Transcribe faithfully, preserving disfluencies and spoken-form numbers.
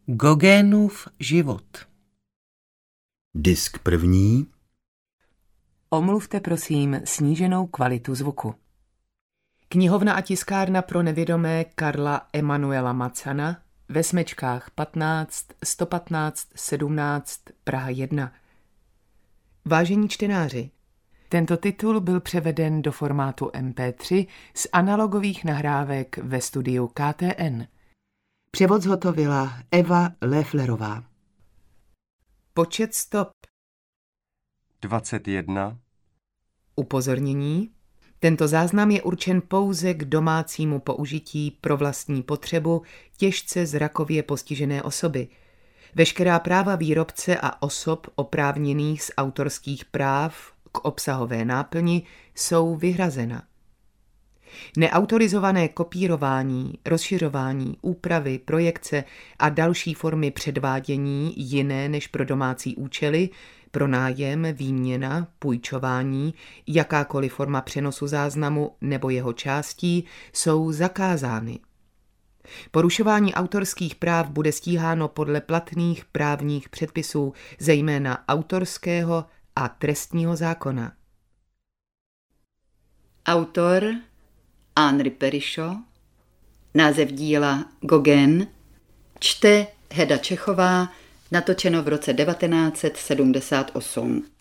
Gogénův život. Disk první. Omluvte prosím sníženou kvalitu zvuku. Knihovna a tiskárna pro nevědomé Karla Emanuela Macana ve Smečkách patnáct, sto patnáct, sedmnáct, Praha jedna. Vážení čtenáři, tento titul byl převeden do formátu em pé tři z analogových nahrávek ve studiu K T N. Převod zhotovila Eva Léflerová. Počet stop dvacet jedna. Upozornění. Tento záznam je určen pouze k domácímu použití pro vlastní potřebu těžce zrakově postižené osoby. Veškerá práva výrobce a osob oprávněných z autorských práv k obsahové náplni jsou vyhrazena. Neautorizované kopírování, rozšiřování, úpravy, projekce a další formy předvádění jiné než pro domácí účely, pronájem, výměna, půjčování, jakákoliv forma přenosu záznamu nebo jeho částí jsou zakázány. Porušování autorských práv bude stíháno podle platných právních předpisů, zejména autorského a trestního zákona. Autor Henri Perichot, název díla Gauguin, čte Heda Čechová, natočeno v roce devatenáct set sedmdesát osm.